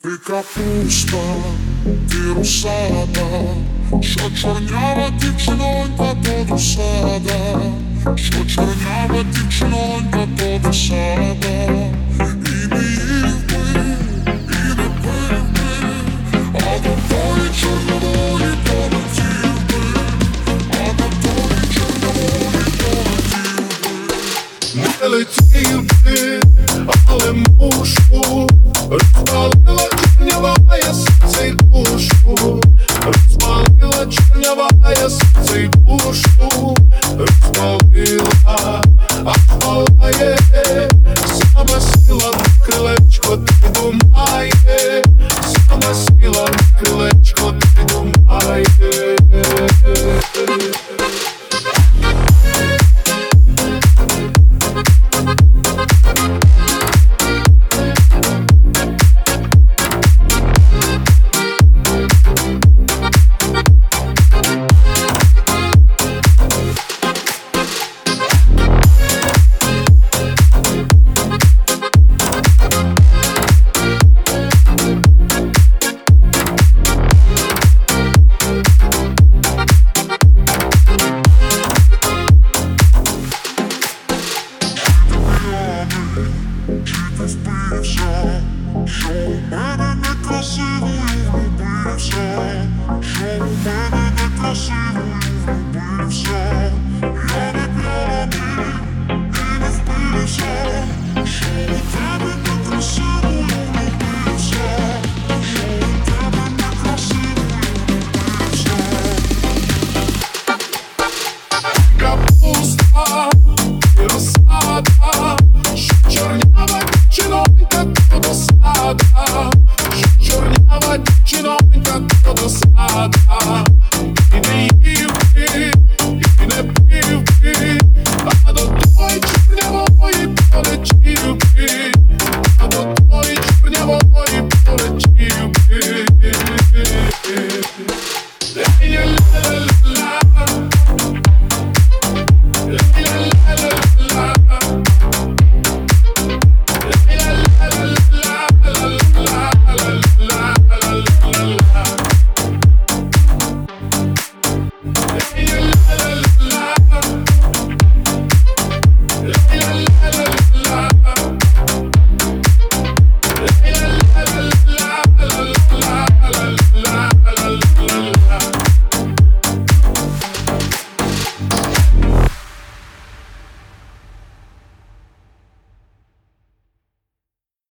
Ти капуста, ти русада, що чорнява дівчинонька то досада, що чорнява дівчинонька то досада. І не їв би, і не пив би, а до тої чорнової полетів би, а до тої чорнової полетів би. Не летів би, але мушу, розпалила чорнявая серце й душу, розпалила чорнявая серце й душу, розпалила, а палає, сама сила на крилечко ти думає, сама сила на крилечко ти думає. Чи ти вбився, що у мене некрасивою влюбився, що у мене некрасивою влюбився. Я не п'яний і не вбився, що у тебе некрасивою влюбився, що у тебе некрасивою влюбився. Капуста і розсада, чорнява дівчинонька то досада, чорнява дівчинонька то досада.